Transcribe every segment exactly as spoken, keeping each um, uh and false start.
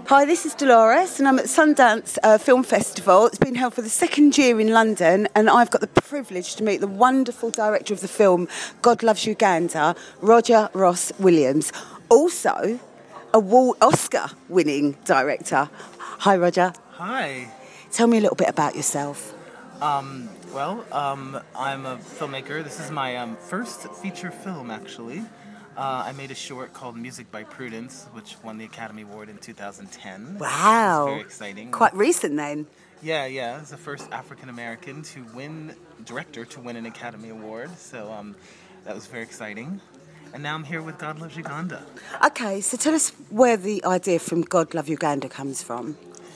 Hi, this is Dolores, and I'm at Sundance uh, Film Festival. It's been held for the second year in London, and I've got the privilege to meet the wonderful director of the film, God Loves Uganda, Roger Ross Williams. Also, a Oscar-winning director. Hi, Roger. Hi. Tell me a little bit about yourself. Um, well, um, I'm a filmmaker. This is my um, first feature film, actually. Uh, I made a short called Music by Prudence, which won the Academy Award in two thousand ten. Wow. It's very exciting. Quite recent, then. Yeah, yeah. It's the first African-American to win, director to win an Academy Award, so um, that was very exciting. And now I'm here with God Loves Uganda. Okay, so tell us where the idea from God Love Uganda comes from.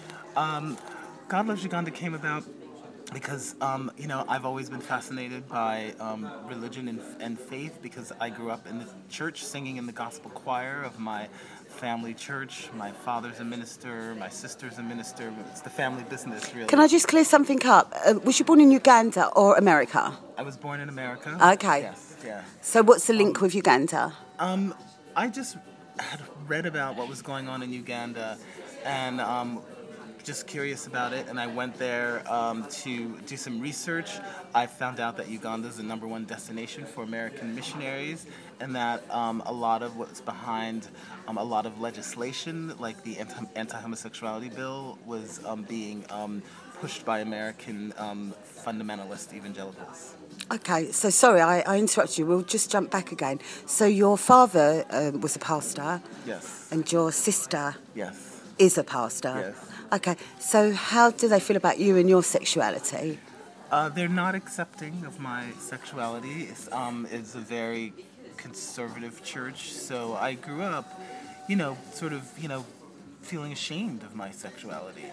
Um, God Loves Uganda came about because, um, you know, I've always been fascinated by um, religion and, and faith because I grew up in the church singing in the gospel choir of my family church. My father's a minister, my sister's a minister. It's the family business, really. Can I just clear something up? Uh, was you born in Uganda or America? I was born in America. Okay. Yes, yeah. So what's the link um, with Uganda? Um, I just had read about what was going on in Uganda and um, just curious about it, and I went there um, to do some research. I found out that Uganda is the number one destination for American missionaries, and that um, a lot of what's behind um, a lot of legislation, like the anti- anti-homosexuality bill, was um, being um, pushed by American um, fundamentalist evangelicals. Okay, so sorry, I, I interrupted you. We'll just jump back again. So your father um, was a pastor. Yes. And your sister. Yes. Is a pastor. Yes. Okay, so how do they feel about you and your sexuality? Uh, they're not accepting of my sexuality. It's, um, it's a very conservative church, so I grew up, you know, sort of, you know, feeling ashamed of my sexuality.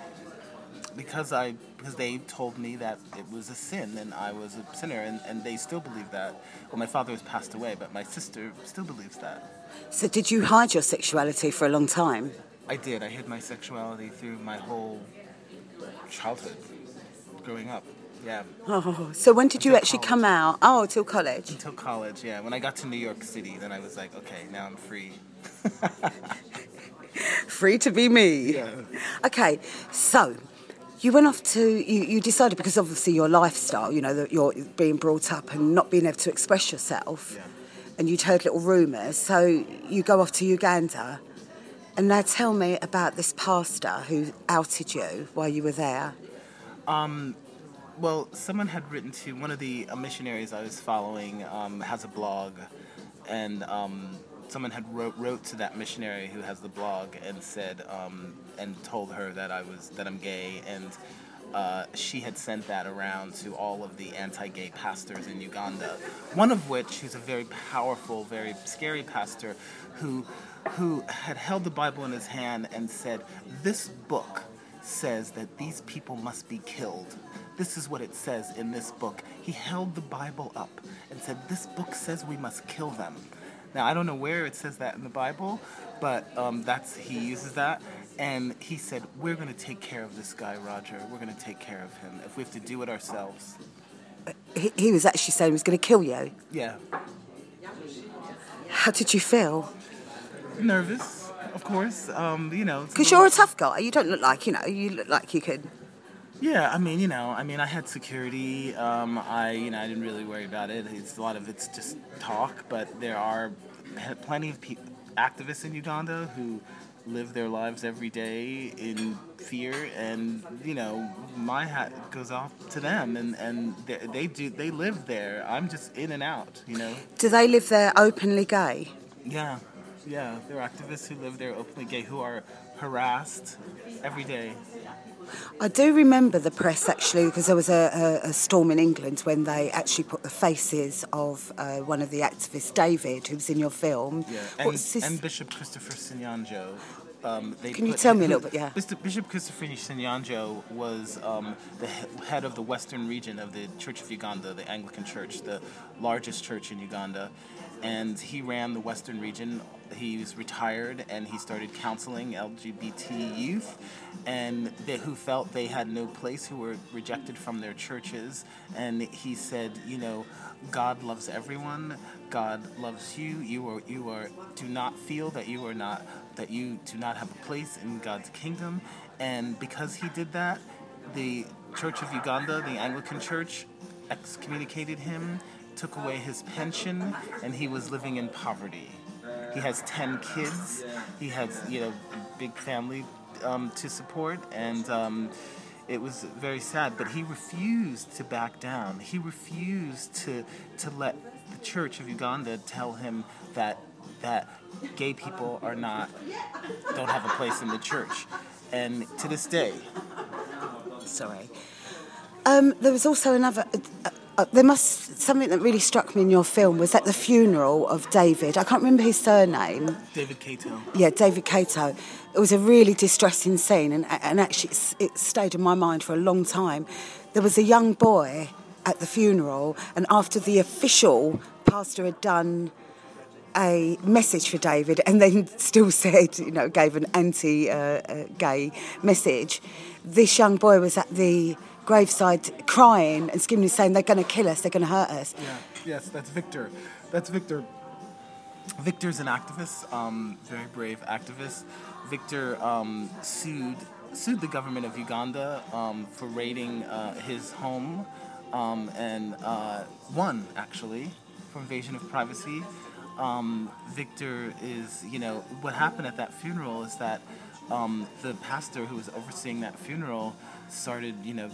Because I, because they told me that it was a sin and I was a sinner, and, and they still believe that. Well, my father has passed away, but my sister still believes that. So did you hide your sexuality for a long time? I did. I hid my sexuality through my whole childhood, growing up. Yeah. Oh, so when did until you actually college. come out? Oh, till college. Until college, yeah. When I got to New York City, then I was like, okay, now I'm free. Free to be me. Yeah. Okay, so you went off to, you, you decided, because obviously your lifestyle, you know, that you're being brought up and not being able to express yourself, Yeah. and you'd heard little rumours, so you go off to Uganda. And now tell me about this pastor who outed you while you were there. Um, well, someone had written to one of the uh, missionaries I was following um, has a blog, and um, someone had wrote, wrote to that missionary who has the blog and said um, and told her that I was that I'm gay, and uh, she had sent that around to all of the anti-gay pastors in Uganda. One of which, who's a very powerful, very scary pastor, who who had held the Bible in his hand and said, "This book says that these people must be killed. This is what it says in this book." He held the Bible up and said, "This book says we must kill them." Now, I don't know where it says that in the Bible, but um, that's he uses that. And he said, "We're going to take care of this guy, Roger. We're going to take care of him if we have to do it ourselves." He, he was actually saying he was going to kill you? Yeah. How did you feel? Nervous, of course. Um, you know, because you're a tough guy. You don't look like, you know, you look like you could. Yeah, I mean, you know, I mean, I had security. Um, I, you know, I didn't really worry about it. It's a lot of it's just talk, but there are plenty of pe- activists in Uganda who live their lives every day in fear, and you know, my hat goes off to them, and and they, they do they live there. I'm just in and out, you know. Do they live there openly gay? Yeah. Yeah, there are activists who live there openly gay who are harassed every day. I do remember the press, actually, because there was a, a, a storm in England when they actually put the faces of uh, one of the activists, David, who's in your film. Yeah, and, and Bishop Christopher Sinyanjo. Um, they Can you put, tell me a little bit, yeah? Bishop Christopher Sinyanjo was um, the head of the western region of the Church of Uganda, the Anglican Church, the largest church in Uganda. And he ran the western region. He was retired, and he started counseling L G B T youth, and they, who felt they had no place, who were rejected from their churches. And he said, you know, God loves everyone. God loves you. You are, you are. Do not feel that you are not that you do not have a place in God's kingdom. And because he did that, the Church of Uganda, the Anglican Church, excommunicated him, took away his pension, and he was living in poverty. He has ten kids. He has, you know, big family um, to support, and um, it was very sad. But he refused to back down. He refused to to let the Church of Uganda tell him that that gay people are not don't have a place in the church. And to this day, sorry, um, there was also another. Uh, uh, there must something that really struck me in your film was at the funeral of David. I can't remember his surname. David Kato. Yeah, David Kato. It was a really distressing scene, and and actually it stayed in my mind for a long time. There was a young boy at the funeral, and after the official pastor had done a message for David and then still said, you know, gave an anti-gay uh, uh, message, this young boy was at the graveside crying and screaming, saying, they're going to kill us, they're going to hurt us. Yeah, yes, that's Victor. That's Victor. Victor's an activist, um, very brave activist. Victor um, sued sued the government of Uganda um, for raiding uh, his home um, and uh, won, actually, for invasion of privacy. Um, Victor is, you know, what happened at that funeral is that um, the pastor who was overseeing that funeral started, you know,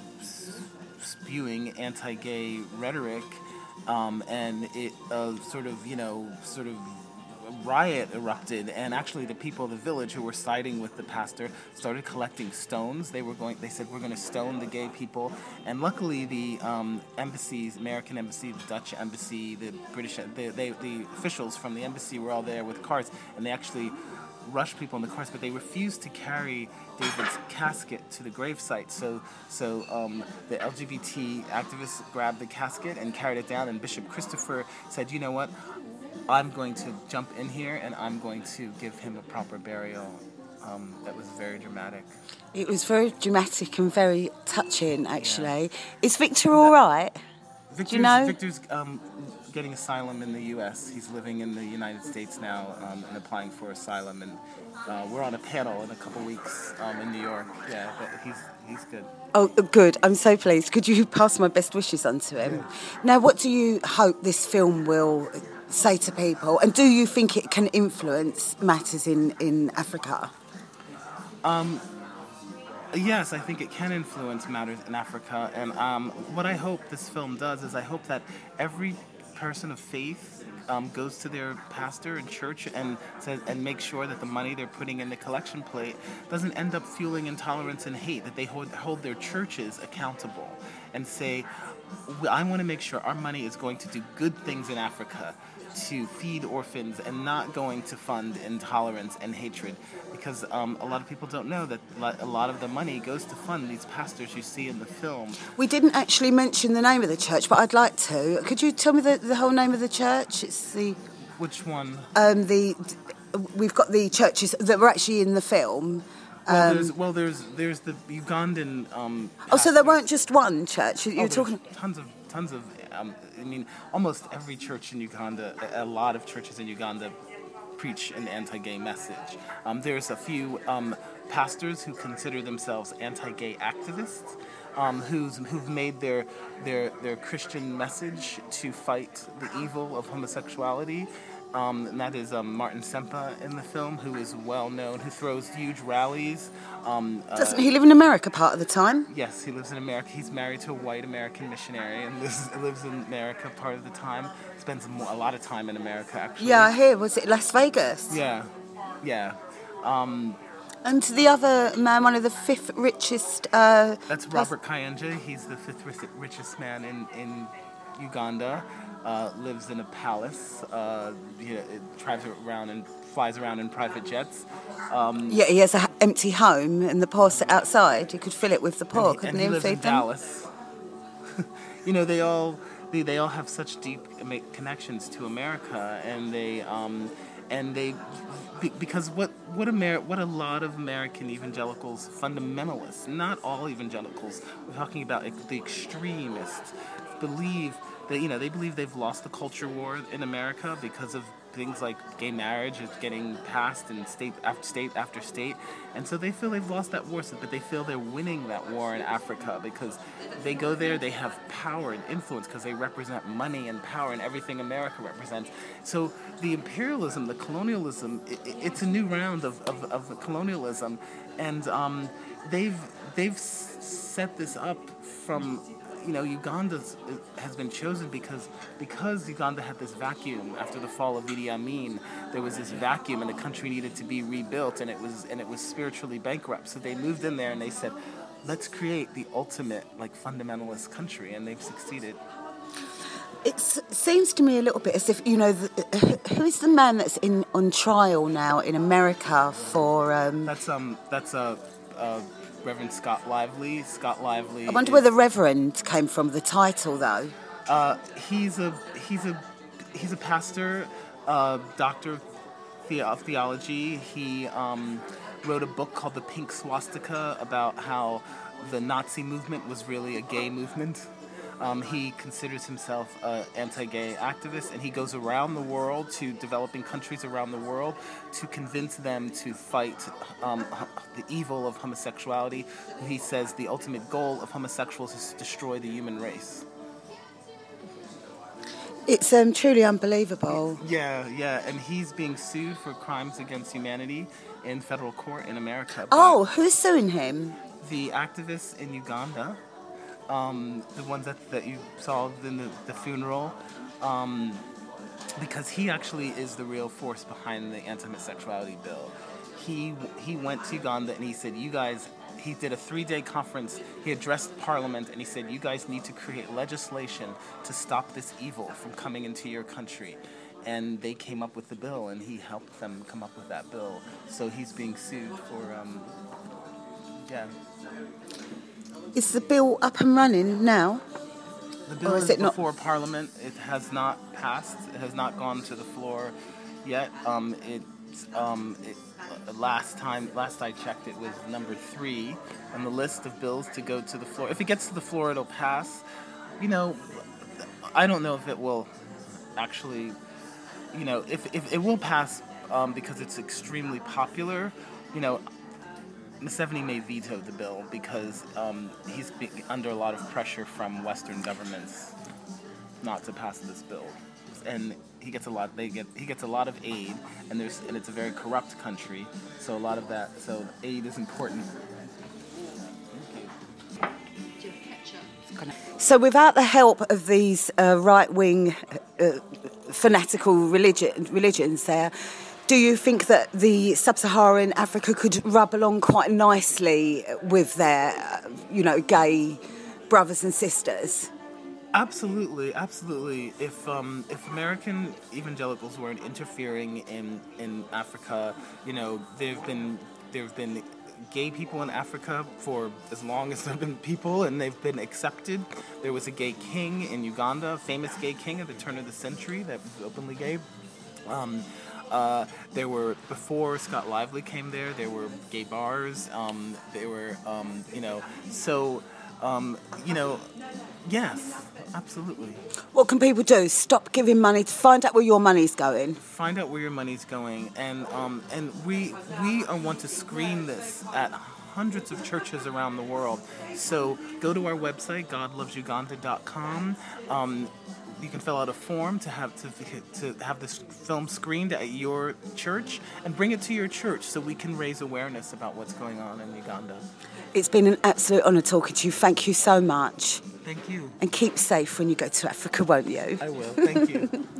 spewing anti-gay rhetoric, um, and it uh, sort of, you know, sort of riot erupted, and actually the people of the village who were siding with the pastor started collecting stones. They were going. They said, we're going to stone the gay people. And luckily, the um, embassies, American embassy, the Dutch embassy, the British, the, they, the officials from the embassy were all there with carts, and they actually rushed people in the cars, but they refused to carry David's casket to the gravesite. So, so um, the L G B T activists grabbed the casket and carried it down, and Bishop Christopher said, you know what? I'm going to jump in here and I'm going to give him a proper burial. Um, that was very dramatic. It was very dramatic and very touching, actually. Yeah. Is Victor all right? Victor's, Do you know? Victor's um, getting asylum in the U S. He's living in the United States now um, and applying for asylum. And uh, we're on a panel in a couple weeks um, in New York. Yeah, but he's he's good. Oh, good. I'm so pleased. Could you pass my best wishes on to him? Yeah. Now, what do you hope this film will say to people, and do you think it can influence matters in, in Africa? Um, yes, I think it can influence matters in Africa, and um, what I hope this film does is I hope that every person of faith um, goes to their pastor and church and says, and make sure that the money they're putting in the collection plate doesn't end up fueling intolerance and hate, that they hold, hold their churches accountable and say, I want to make sure our money is going to do good things in Africa, to feed orphans, and not going to fund intolerance and hatred, because um, a lot of people don't know that a lot of the money goes to fund these pastors you see in the film. We didn't actually mention the name of the church, but I'd like to. Could you tell me the, the whole name of the church? It's the... Which one? Um, the we've got the churches that were actually in the film. Well, um, there's, well, there's there's the Ugandan. Um, oh, so there weren't just one church. You oh, were talking tons of tons of. Um, I mean, almost every church in Uganda, a, a lot of churches in Uganda, preach an anti-gay message. Um, there's a few um, pastors who consider themselves anti-gay activists, um, who's who've made their their their Christian message to fight the evil of homosexuality. Um, and that is um, Martin Sempa in the film, who is well known, who throws huge rallies. Um, Doesn't uh, he live in America part of the time? Yes, he lives in America. He's married to a white American missionary and lives, lives in America part of the time. Spends more, a lot of time in America, actually. Yeah, I hear. Was it Las Vegas? Yeah, yeah. Um, and the other man, one of the fifth richest... Uh, that's Robert Kayanja. He's the fifth richest man in, in Uganda. Uh, lives in a palace, uh, you know, it drives around and flies around in private jets. Um, yeah, he has an empty home and the poor sit outside. You could fill it with the poor, and he, couldn't and he? he lives in them? Dallas. You know, they all they, they all have such deep connections to America, and they um, and they because what what Amer- what a lot of American evangelicals, fundamentalists, not all evangelicals, we're talking about the extremists, believe that, you know, they believe they've lost the culture war in America because of things like gay marriage is getting passed in state after state after state, and so they feel they've lost that war, but they feel they're winning that war in Africa because they go there, they have power and influence because they represent money and power and everything America represents. So the imperialism, the colonialism, it, it's a new round of, of, of colonialism, and um, they've they've set this up from. You know, Uganda has been chosen because because Uganda had this vacuum after the fall of Idi Amin. There was this vacuum, and the country needed to be rebuilt, and it was and it was spiritually bankrupt. So they moved in there, and they said, "Let's create the ultimate, like, fundamentalist country," and they've succeeded. It seems to me a little bit as if, you know, the, who is the man that's in on trial now in America for? Um... That's um that's a. Uh, uh, Reverend Scott Lively. Scott Lively. I wonder is, where the Reverend came from. The title, though. Uh, he's a he's a he's a pastor, uh, doctor of the- theology. He um, wrote a book called The Pink Swastika about how the Nazi movement was really a gay movement. Um, he considers himself an anti-gay activist, and he goes around the world to developing countries around the world to convince them to fight um, the evil of homosexuality. He says the ultimate goal of homosexuals is to destroy the human race. It's um, truly unbelievable. Yeah, yeah, and he's being sued for crimes against humanity in federal court in America. Oh, who's suing him? The activists in Uganda. Um, the ones that, that you saw in the, the funeral, um, because he actually is the real force behind the anti-homosexuality bill. He he went to Uganda and he said, you guys, he did a three-day conference, he addressed Parliament, and he said, you guys need to create legislation to stop this evil from coming into your country. And they came up with the bill, and he helped them come up with that bill. So he's being sued for, um, yeah. Is the bill up and running now? The bill or is, is it before not? Parliament. It has not passed. It has not gone to the floor yet. Um, it, um, it uh, last time, last I checked, it was number three on the list of bills to go to the floor. If it gets to the floor, it'll pass. You know, I don't know if it will actually. You know, if if it will pass um, because it's extremely popular. You know. Museveni may veto the bill because um, he's be- under a lot of pressure from Western governments not to pass this bill, and he gets a lot. They get he gets a lot of aid, and there's and it's a very corrupt country, so a lot of that. So aid is important. So without the help of these uh, right-wing uh, fanatical religion, religions there, do you think that the sub-Saharan Africa could rub along quite nicely with their, you know, gay brothers and sisters? Absolutely, absolutely. If um, if American evangelicals weren't interfering in, in Africa, you know, there've been there've been gay people in Africa for as long as there've been people, and they've been accepted. There was a gay king in Uganda, a famous gay king at the turn of the century that was openly gay. Um, Uh, there were, before Scott Lively came there, there were gay bars, um, there were, um, you know, so, um, you know, yes, absolutely. What can people do? Stop giving money to find out where your money's going. Find out where your money's going, and um, and we we are want to screen this at hundreds of churches around the world. So go to our website, god loves uganda dot com. Um, You can fill out a form to have to to have this film screened at your church and bring it to your church so we can raise awareness about what's going on in Uganda. It's been an absolute honour talking to you. Thank you so much. Thank you. And keep safe when you go to Africa, won't you? I will. Thank you.